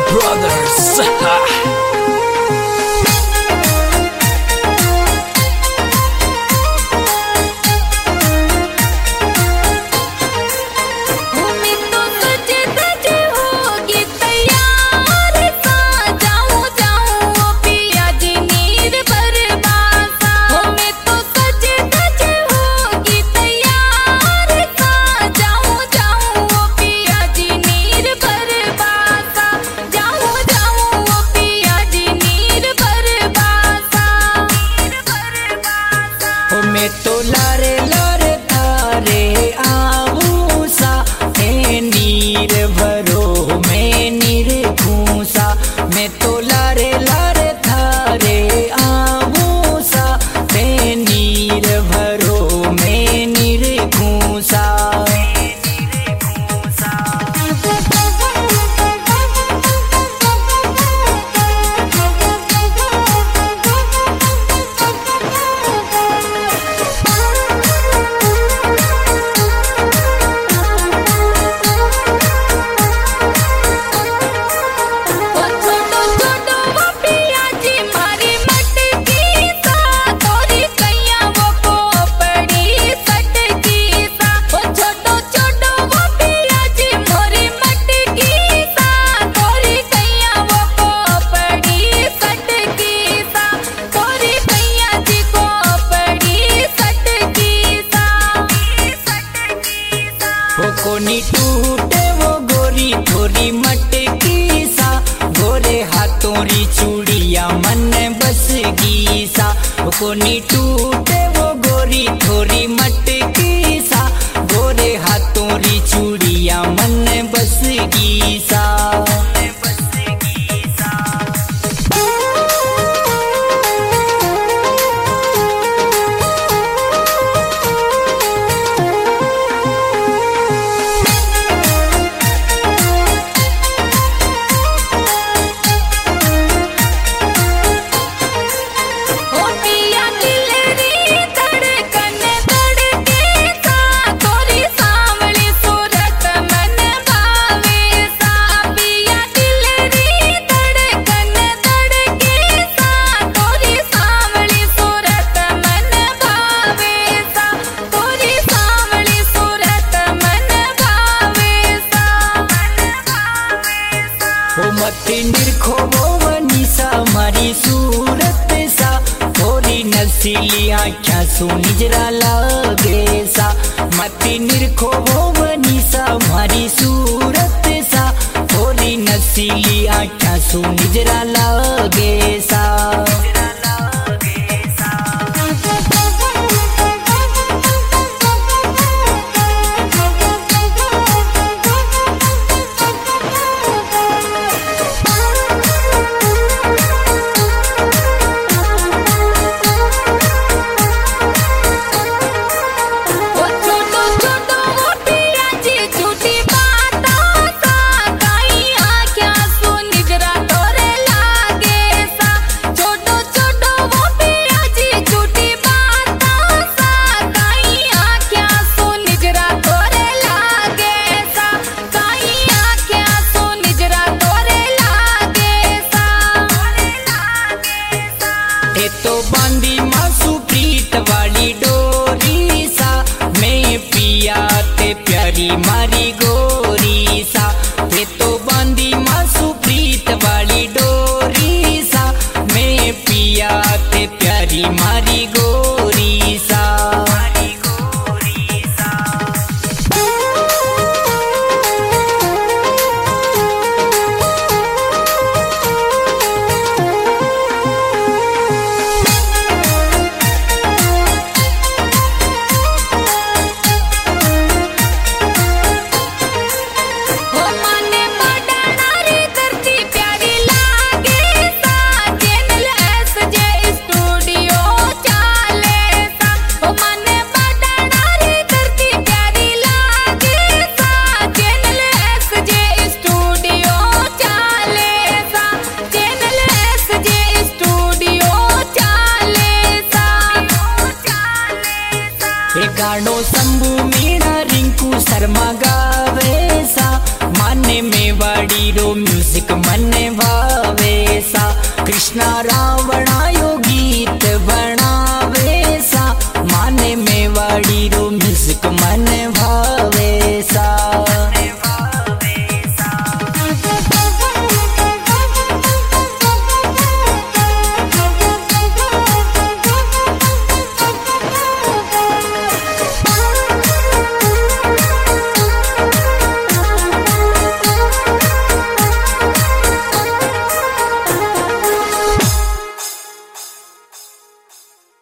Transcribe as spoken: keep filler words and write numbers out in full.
Brothers. मैं तो लारे लारे थारे आऊं सा ए नीर भरो मैं नीर खूसा। मैं तो लारे लारे थारे आऊं सा ए नीर भरो मैं नीर खूसा। कोनी टूटे वो गोरी थोड़ी मटकी सा, गोरे हाथों री चूड़िया मन बस गी सा। कोनी टूटे वो गोरी थोड़ी मटकी सा, गोरे हाथों री चूड़िया मन बस गी सा। मती निरखो वो वनीसा मारी सूरत सा, थोड़ी नसीली आँखा सोनी जरा लागे सा। मती निरखो वो वनीसा मारी सूरत सा, थोड़ी नसीली आँखा सोनी जरा लागे सा। तो बांधी